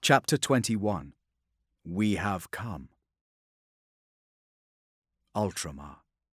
Chapter 21. We Have Come. Ultramar.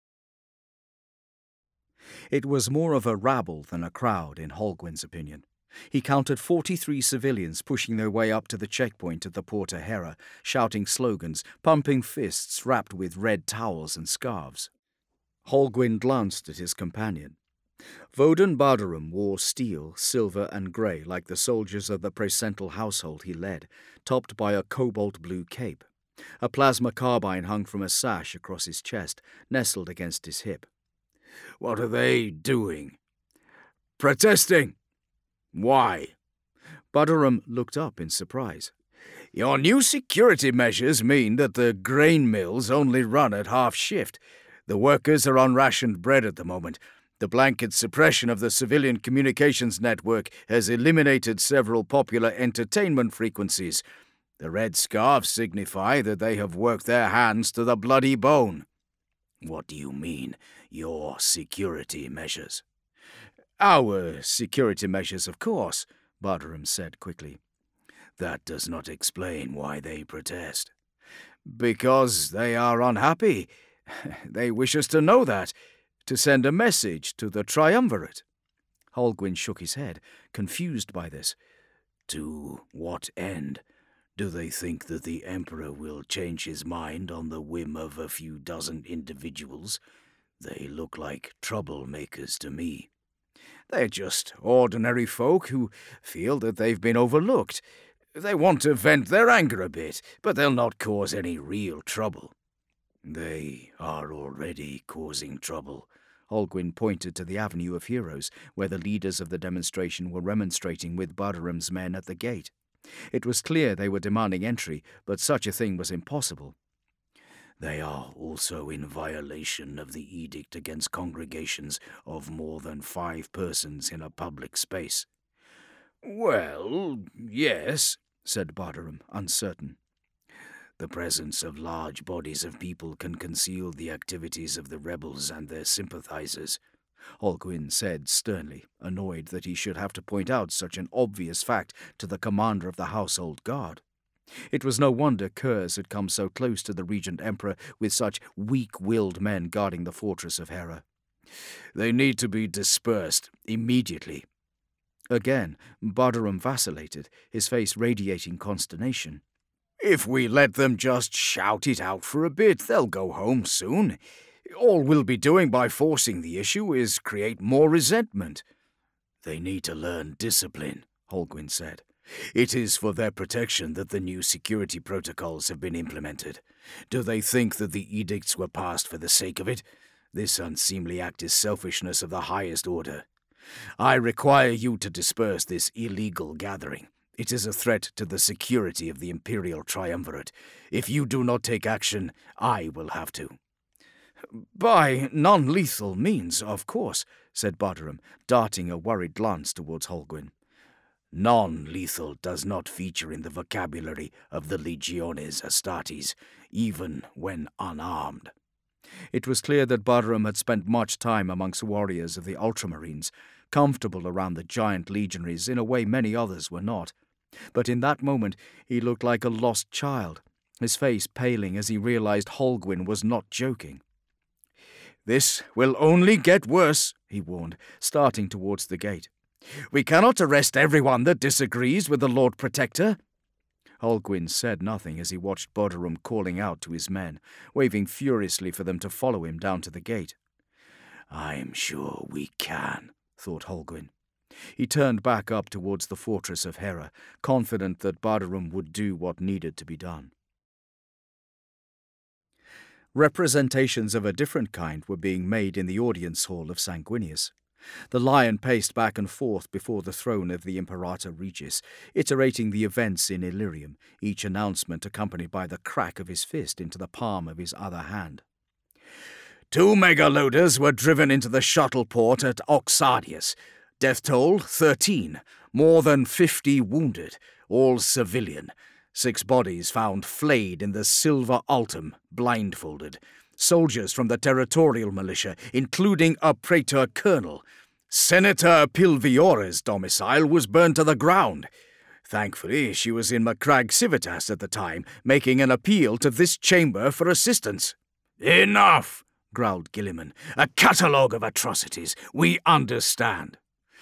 It was more of a rabble than a crowd, in Holguin's opinion. He counted 43 civilians pushing their way up to the checkpoint at the Porta Hera, shouting slogans, pumping fists wrapped with red towels and scarves. Holguin glanced at his companion. Woden Bardarum wore steel, silver and grey like the soldiers of the presental household he led, topped by a cobalt-blue cape. A plasma carbine hung from a sash across his chest, nestled against his hip. "What are they doing?" "Protesting." "Why?" Bardarum looked up in surprise. "Your new security measures mean that the grain mills only run at half shift. The workers are on rationed bread at the moment. The blanket suppression of the civilian communications network has eliminated several popular entertainment frequencies. The red scarves signify that they have worked their hands to the bloody bone." "What do you mean, your security measures?" "Our security measures, of course," Bardarum said quickly. "That does not explain why they protest." "Because they are unhappy. They wish us to know that, to send a message to the Triumvirate." Holguin shook his head, confused by this. "To what end? Do they think that the Emperor will change his mind on the whim of a few dozen individuals? They look like troublemakers to me." "They're just ordinary folk who feel that they've been overlooked. They want to vent their anger a bit, but they'll not cause any real trouble." "They are already causing trouble." Holguin pointed to the Avenue of Heroes, where the leaders of the demonstration were remonstrating with Bardarum's men at the gate. It was clear they were demanding entry, but such a thing was impossible. "They are also in violation of the edict against congregations of more than 5 persons in a public space." "Well, yes," said Bardarum, uncertain. "The presence of large bodies of people can conceal the activities of the rebels and their sympathizers," Holguin said sternly, annoyed that he should have to point out such an obvious fact to the commander of the household guard. It was no wonder Kurz had come so close to the Regent Emperor with such weak-willed men guarding the fortress of Hera. "They need to be dispersed immediately." Again, Bardarum vacillated, his face radiating consternation. "If we let them just shout it out for a bit, they'll go home soon. All we'll be doing by forcing the issue is create more resentment." "They need to learn discipline," Holguin said. "It is for their protection that the new security protocols have been implemented. Do they think that the edicts were passed for the sake of it? This unseemly act is selfishness of the highest order. I require you to disperse this illegal gathering. It is a threat to the security of the Imperial Triumvirate. If you do not take action, I will have to." "By non-lethal means, of course," said Bardarum, darting a worried glance towards Holguin. "Non-lethal does not feature in the vocabulary of the Legiones Astartes, even when unarmed." It was clear that Bardarum had spent much time amongst warriors of the Ultramarines, comfortable around the giant legionaries in a way many others were not. But in that moment he looked like a lost child, his face paling as he realized Holguin was not joking. "This will only get worse," he warned, starting towards the gate. "We cannot arrest everyone that disagrees with the Lord Protector." Holguin said nothing as he watched Bardarum calling out to his men, waving furiously for them to follow him down to the gate. "I'm sure we can," thought Holguin. He turned back up towards the fortress of Hera, confident that Bardarum would do what needed to be done. Representations of a different kind were being made in the audience hall of Sanguinius. The lion paced back and forth before the throne of the Imperator Regis, iterating the events in Illyrium, each announcement accompanied by the crack of his fist into the palm of his other hand. 2 megaloaders were driven into the shuttle port at Oxardius. Death toll 13. More than 50 wounded, all civilian. 6 bodies found flayed in the Silver Altum, blindfolded. Soldiers from the territorial militia, including a praetor colonel. Senator Pilviore's domicile was burned to the ground. Thankfully, she was in Macragge Civitas at the time, making an appeal to this chamber for assistance. Enough, growled Guilliman. A catalogue of atrocities, we understand.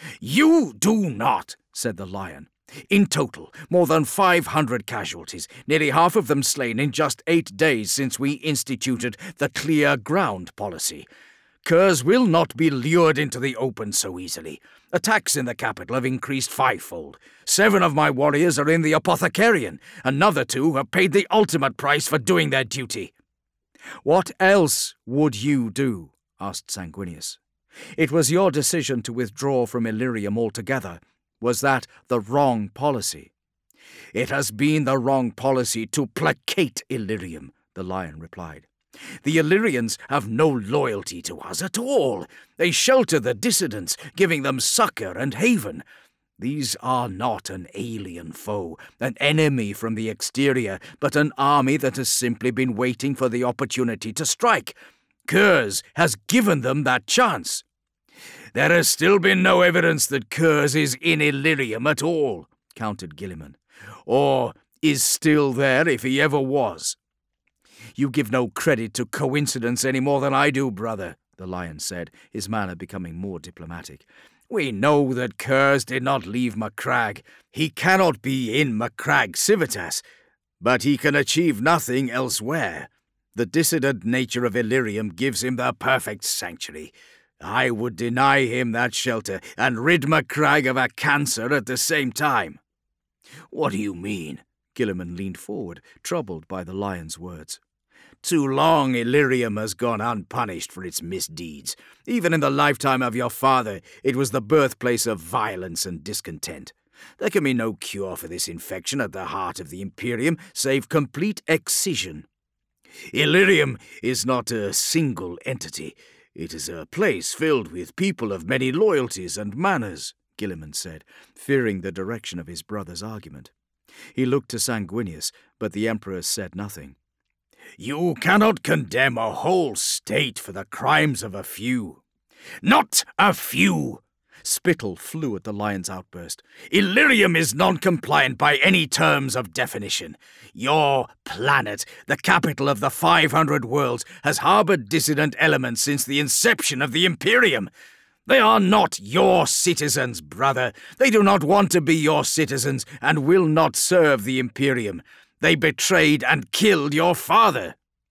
You do not, said the Lion. In total, more than 500 casualties, nearly half of them slain in just 8 days since we instituted the clear ground policy. Curs will not be lured into the open so easily. Attacks in the capital have increased 5-fold. 7 of my warriors are in the Apothecarian. Another 2 have paid the ultimate price for doing their duty. What else would you do? Asked Sanguinius. It was your decision to withdraw from Illyrium altogether. Was that the wrong policy? It has been the wrong policy to placate Illyrium, the Lion replied. The Illyrians have no loyalty to us at all. They shelter the dissidents, giving them succor and haven. These are not an alien foe, an enemy from the exterior, but an army that has simply been waiting for the opportunity to strike. Curs has given them that chance. There has still been no evidence that Curs is in Illyrium at all, countered Guilliman, or is still there if he ever was. You give no credit to coincidence any more than I do, brother, the Lion said, his manner becoming more diplomatic. We know that Curs did not leave Macragge. He cannot be in Macragge Civitas, but he can achieve nothing elsewhere. The dissident nature of Illyrium gives him the perfect sanctuary. I would deny him that shelter and rid Macragge of a cancer at the same time. What do you mean? Guilliman leaned forward, troubled by the Lion's words. Too long Illyrium has gone unpunished for its misdeeds. Even in the lifetime of your father, it was the birthplace of violence and discontent. There can be no cure for this infection at the heart of the Imperium, save complete excision. Illyrium is not a single entity. It is a place filled with people of many loyalties and manners, Guilliman said, fearing the direction of his brother's argument. He looked to Sanguinius, but the Emperor said nothing. You cannot condemn a whole state for the crimes of a few. Not a few! Spittle flew at the Lion's outburst. Illyrium is non-compliant by any terms of definition. Your planet, the capital of the 500 worlds, has harbored dissident elements since the inception of the Imperium. They are not your citizens, brother. They do not want to be your citizens and will not serve the Imperium. They betrayed and killed your father.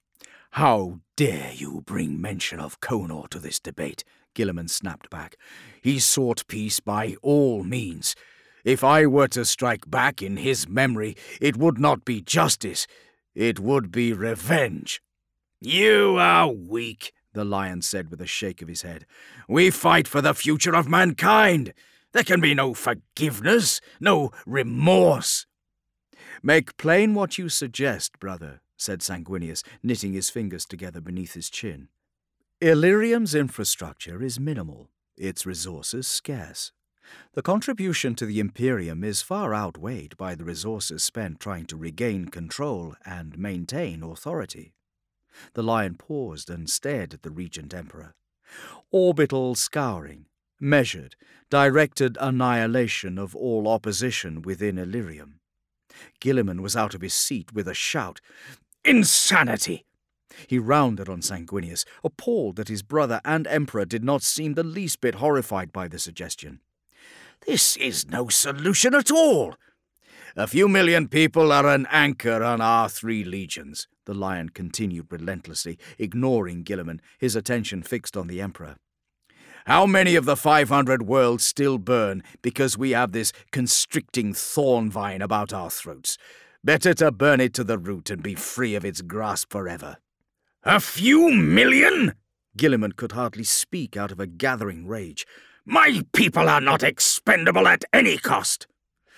How dare you bring mention of Conor to this debate? Guilliman snapped back. He sought peace by all means. If I were to strike back in his memory, it would not be justice. It would be revenge. You are weak, the Lion said with a shake of his head. We fight for the future of mankind. There can be no forgiveness, no remorse. Make plain what you suggest, brother, said Sanguinius, knitting his fingers together beneath his chin. Illyrium's infrastructure is minimal, its resources scarce. The contribution to the Imperium is far outweighed by the resources spent trying to regain control and maintain authority. The Lion paused and stared at the Regent Emperor. Orbital scouring, measured, directed annihilation of all opposition within Illyrium. Guilliman was out of his seat with a shout. Insanity! He rounded on Sanguinius, appalled that his brother and Emperor did not seem the least bit horrified by the suggestion. This is no solution at all. A few million people are an anchor on our 3 legions, the Lion continued relentlessly, ignoring Guilliman, his attention fixed on the Emperor. How many of the 500 worlds still burn because we have this constricting thorn vine about our throats? Better to burn it to the root and be free of its grasp forever. A few million? Guilliman could hardly speak out of a gathering rage. My people are not expendable at any cost.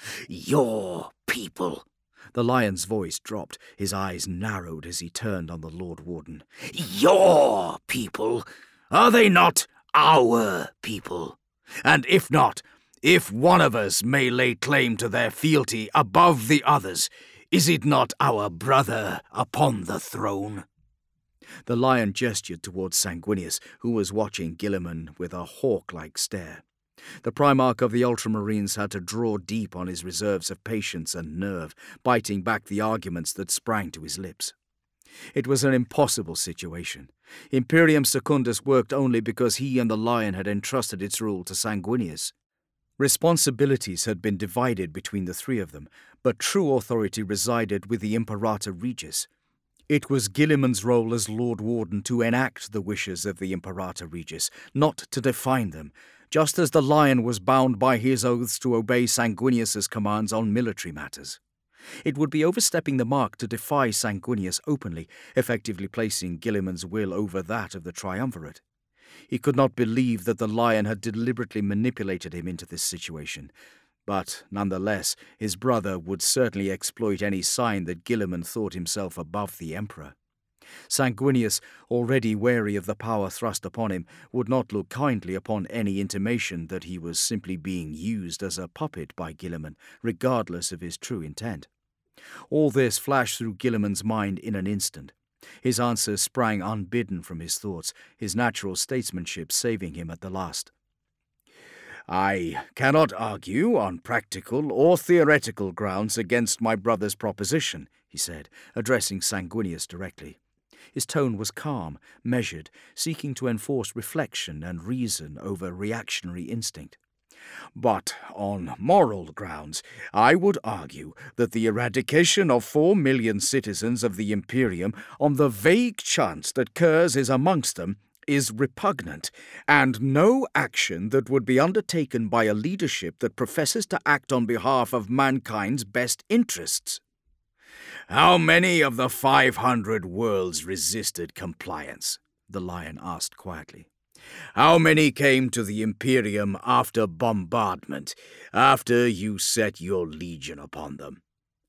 Your people. The Lion's voice dropped, his eyes narrowed as he turned on the Lord Warden. Your people? Are they not our people? And if not, if one of us may lay claim to their fealty above the others, is it not our brother upon the throne? The Lion gestured towards Sanguinius, who was watching Guilliman with a hawk-like stare. The Primarch of the Ultramarines had to draw deep on his reserves of patience and nerve, biting back the arguments that sprang to his lips. It was an impossible situation. Imperium Secundus worked only because he and the Lion had entrusted its rule to Sanguinius. Responsibilities had been divided between the three of them, but true authority resided with the Imperator Regis. It was Guilliman's role as Lord Warden to enact the wishes of the Imperator Regis, not to define them, just as the Lion was bound by his oaths to obey Sanguinius's commands on military matters. It would be overstepping the mark to defy Sanguinius openly, effectively placing Guilliman's will over that of the Triumvirate. He could not believe that the Lion had deliberately manipulated him into this situation, but nonetheless his brother would certainly exploit any sign that Guilliman thought himself above the Emperor. Sanguinius, already wary of the power thrust upon him, would not look kindly upon any intimation that he was simply being used as a puppet by Guilliman, regardless of his true intent. All this flashed through Guilliman's mind in an instant. His answers sprang unbidden from his thoughts, his natural statesmanship saving him at the last. I cannot argue on practical or theoretical grounds against my brother's proposition, he said, addressing Sanguinius directly. His tone was calm, measured, seeking to enforce reflection and reason over reactionary instinct. But on moral grounds, I would argue that the eradication of 4 million citizens of the Imperium on the vague chance that Curze is amongst them is repugnant, and no action that would be undertaken by a leadership that professes to act on behalf of mankind's best interests. How many of the 500 worlds resisted compliance? The Lion asked quietly. How many came to the Imperium after bombardment, after you set your legion upon them?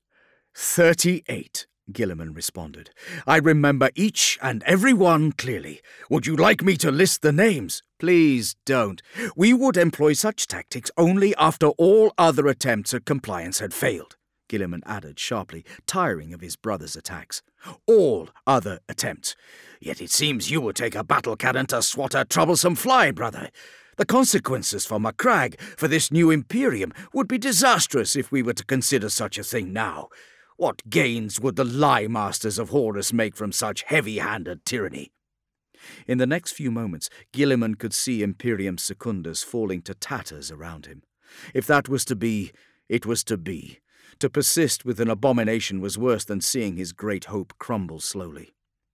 38, Guilliman responded. I remember each and every one clearly. Would you like me to list the names? Please don't. We would employ such tactics only after all other attempts at compliance had failed, Guilliman added sharply, tiring of his brother's attacks. All other attempts. Yet it seems you would take a battle cannon to swat a troublesome fly, brother. The consequences for Macragge, for this new Imperium, would be disastrous if we were to consider such a thing now. What gains would the lie masters of Horus make from such heavy-handed tyranny? In the next few moments, Guilliman could see Imperium Secundus falling to tatters around him. If that was to be, it was to be. To persist with an abomination was worse than seeing his great hope crumble slowly.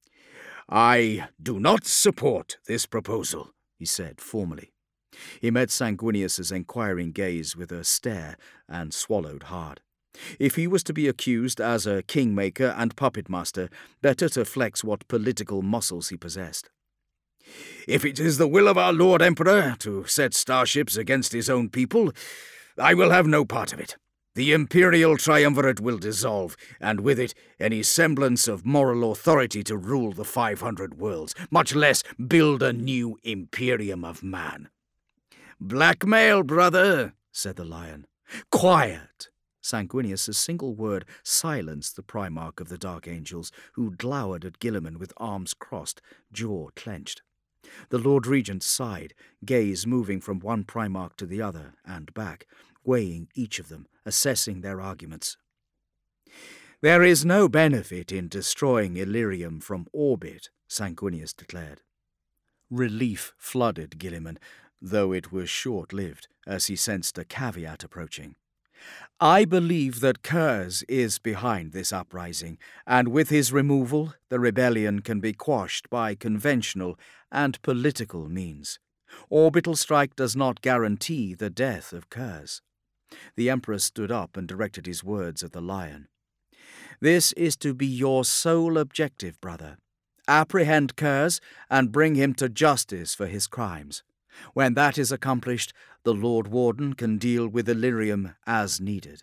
I do not support this proposal, he said formally. He met Sanguinius's enquiring gaze with a stare and swallowed hard. If he was to be accused as a kingmaker and puppet master, better to flex what political muscles he possessed. If it is the will of our Lord Emperor to set starships against his own people, I will have no part of it. The Imperial Triumvirate will dissolve, and with it any semblance of moral authority to rule the 500 worlds, much less build a new Imperium of man. Blackmail, brother, said the Lion. Quiet! Sanguinius's single word silenced the Primarch of the Dark Angels, who glowered at Guilliman with arms crossed, jaw clenched. The Lord Regent sighed, gaze moving from one Primarch to the other and back, weighing each of them, assessing their arguments. There is no benefit in destroying Illyrium from orbit, Sanguinius declared. Relief flooded Guilliman, though it was short-lived, as he sensed a caveat approaching. I believe that Curze is behind this uprising, and with his removal, the rebellion can be quashed by conventional and political means. Orbital strike does not guarantee the death of Curze. The Emperor stood up and directed his words at the Lion. This is to be your sole objective, brother. Apprehend Curze and bring him to justice for his crimes. When that is accomplished, the Lord Warden can deal with Illyrium as needed.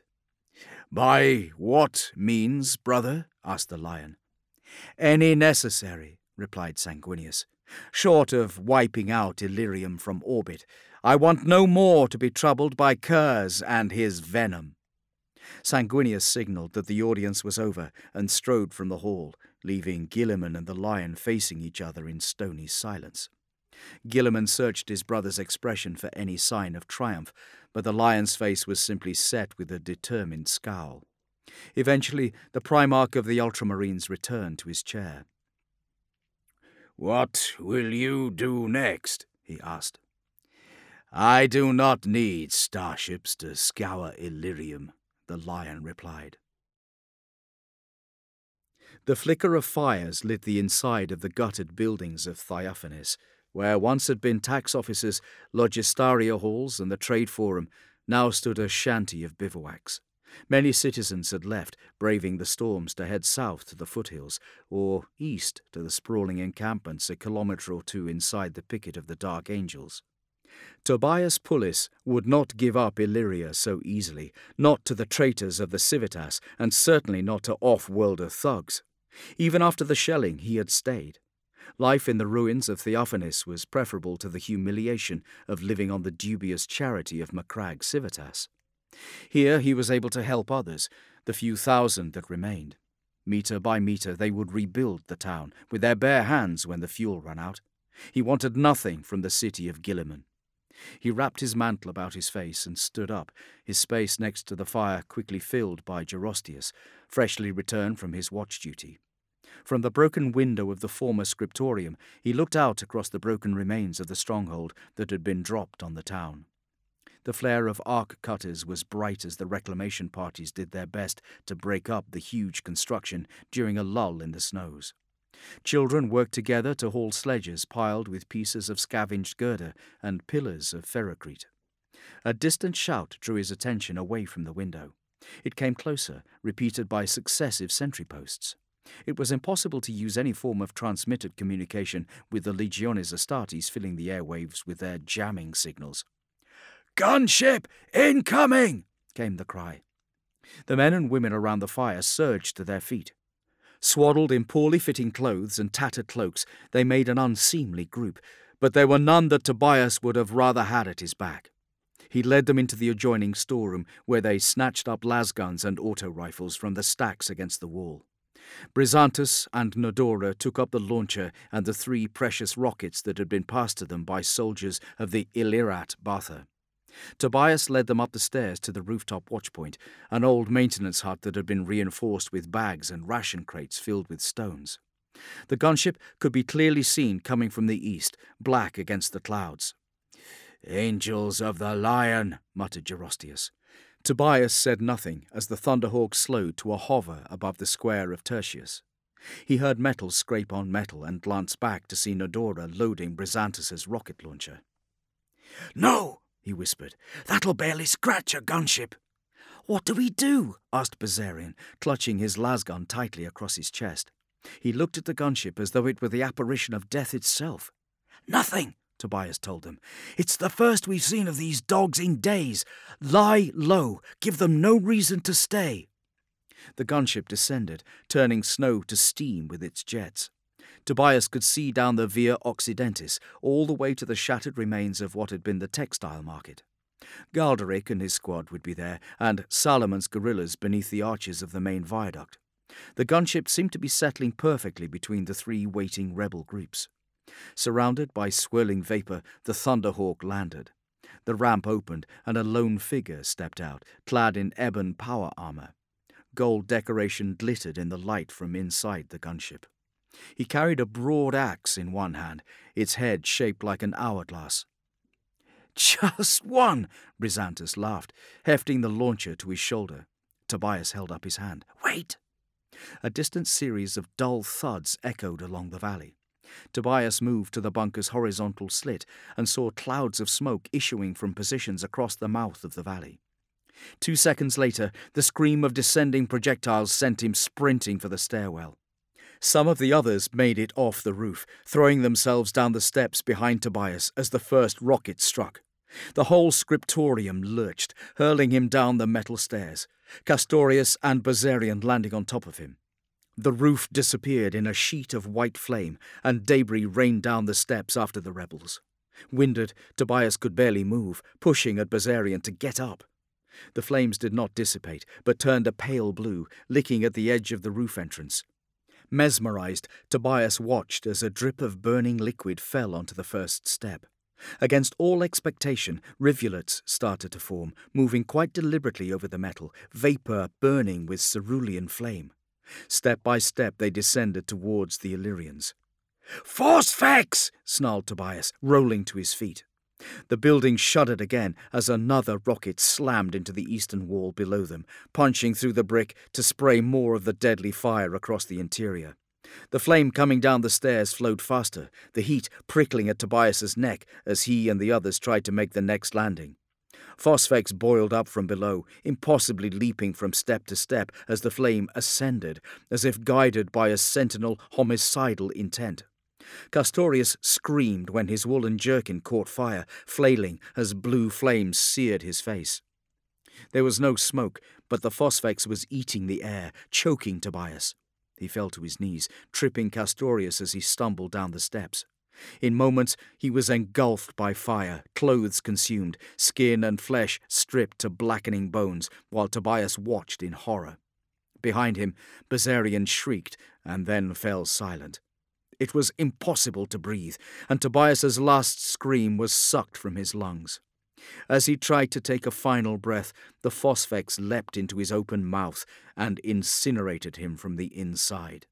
By what means, brother? Asked the Lion. Any necessary, replied Sanguinius. Short of wiping out Illyrium from orbit, I want no more to be troubled by Curze and his venom. Sanguinius signalled that the audience was over and strode from the hall, leaving Guilliman and the Lion facing each other in stony silence. Gilliman searched his brother's expression for any sign of triumph, but the lion's face was simply set with a determined scowl. Eventually, the Primarch of the Ultramarines returned to his chair. "What will you do next?" he asked. "I do not need starships to scour Illyrium," the lion replied. The flicker of fires lit the inside of the gutted buildings of Theophanis, where once had been tax offices, logistaria halls, and the trade forum. Now stood a shanty of bivouacs. Many citizens had left, braving the storms, to head south to the foothills, or east to the sprawling encampments a kilometre or two inside the picket of the Dark Angels. Tobias Pullis would not give up Illyria so easily, not to the traitors of the Civitas, and certainly not to off-worlder thugs. Even after the shelling, he had stayed. Life in the ruins of Theophanis was preferable to the humiliation of living on the dubious charity of Macragge Civitas. Here he was able to help others, the few thousand that remained. Metre by metre they would rebuild the town, with their bare hands when the fuel ran out. He wanted nothing from the city of Gilliman. He wrapped his mantle about his face and stood up, his space next to the fire quickly filled by Gerostius, freshly returned from his watch duty. From the broken window of the former scriptorium, he looked out across the broken remains of the stronghold that had been dropped on the town. The flare of arc cutters was bright as the reclamation parties did their best to break up the huge construction during a lull in the snows. Children worked together to haul sledges piled with pieces of scavenged girder and pillars of ferrocrete. A distant shout drew his attention away from the window. It came closer, repeated by successive sentry posts. It was impossible to use any form of transmitted communication with the Legiones Astartes filling the airwaves with their jamming signals. "Gunship incoming!" came the cry. The men and women around the fire surged to their feet. Swaddled in poorly fitting clothes and tattered cloaks, they made an unseemly group, but there were none that Tobias would have rather had at his back. He led them into the adjoining storeroom, where they snatched up lasguns and auto-rifles from the stacks against the wall. Brisantus and Nodora took up the launcher and the 3 precious rockets that had been passed to them by soldiers of the Illyrat Batha. Tobias led them up the stairs to the rooftop watchpoint, an old maintenance hut that had been reinforced with bags and ration crates filled with stones. The gunship could be clearly seen coming from the east, black against the clouds. "Angels of the Lion," muttered Gerostius. Tobias said nothing as the Thunderhawk slowed to a hover above the square of Tertius. He heard metal scrape on metal and glanced back to see Nodora loading Brisantus's rocket launcher. "No!" he whispered. "That'll barely scratch a gunship." "What do we do?" asked Bazarian, clutching his lasgun tightly across his chest. He looked at the gunship as though it were the apparition of death itself. "Nothing," Tobias told them. "It's the first we've seen of these dogs in days. Lie low. Give them no reason to stay." The gunship descended, turning snow to steam with its jets. Tobias could see down the Via Occidentis, all the way to the shattered remains of what had been the textile market. Galderic and his squad would be there, and Salomon's guerrillas beneath the arches of the main viaduct. The gunship seemed to be settling perfectly between the 3 waiting rebel groups. Surrounded by swirling vapour, the Thunderhawk landed. The ramp opened, and a lone figure stepped out, clad in ebon power armour. Gold decoration glittered in the light from inside the gunship. He carried a broad axe in one hand, its head shaped like an hourglass. "Just one," Brisantus laughed, hefting the launcher to his shoulder. Tobias held up his hand. "Wait!" A distant series of dull thuds echoed along the valley. Tobias moved to the bunker's horizontal slit and saw clouds of smoke issuing from positions across the mouth of the valley. 2 seconds later, the scream of descending projectiles sent him sprinting for the stairwell. Some of the others made it off the roof, throwing themselves down the steps behind Tobias as the first rocket struck. The whole scriptorium lurched, hurling him down the metal stairs, Castorius and Bazarian landing on top of him. The roof disappeared in a sheet of white flame, and debris rained down the steps after the rebels. Winded, Tobias could barely move, pushing at Bazarian to get up. The flames did not dissipate, but turned a pale blue, licking at the edge of the roof entrance. Mesmerized, Tobias watched as a drip of burning liquid fell onto the first step. Against all expectation, rivulets started to form, moving quite deliberately over the metal, vapor burning with cerulean flame. Step by step they descended towards the Illyrians. "Phosphex!" snarled Tobias, rolling to his feet. The building shuddered again as another rocket slammed into the eastern wall below them, punching through the brick to spray more of the deadly fire across the interior. The flame coming down the stairs flowed faster, the heat prickling at Tobias's neck as he and the others tried to make the next landing. Phosphex boiled up from below, impossibly leaping from step to step as the flame ascended, as if guided by a sentinel homicidal intent. Castorius screamed when his woolen jerkin caught fire, flailing as blue flames seared his face. There was no smoke, but the Phosphex was eating the air, choking Tobias. He fell to his knees, tripping Castorius as he stumbled down the steps. In moments he was engulfed by fire, clothes consumed, skin and flesh stripped to blackening bones, while Tobias watched in horror. Behind him, Bessarion shrieked and then fell silent. It was impossible to breathe, and Tobias's last scream was sucked from his lungs. As he tried to take a final breath, the Phosphex leapt into his open mouth and incinerated him from the inside.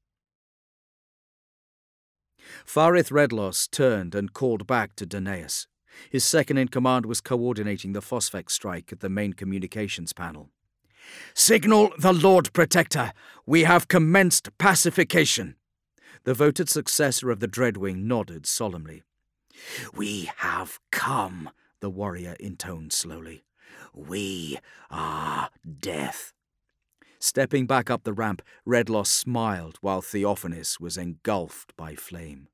Farith Redlos turned and called back to Danaeus. His second-in-command was coordinating the Phosphex strike at the main communications panel. "Signal the Lord Protector. We have commenced pacification." The voted successor of the Dreadwing nodded solemnly. "We have come," the warrior intoned slowly. "We are death." Stepping back up the ramp, Redlos smiled while Theophanes was engulfed by flame.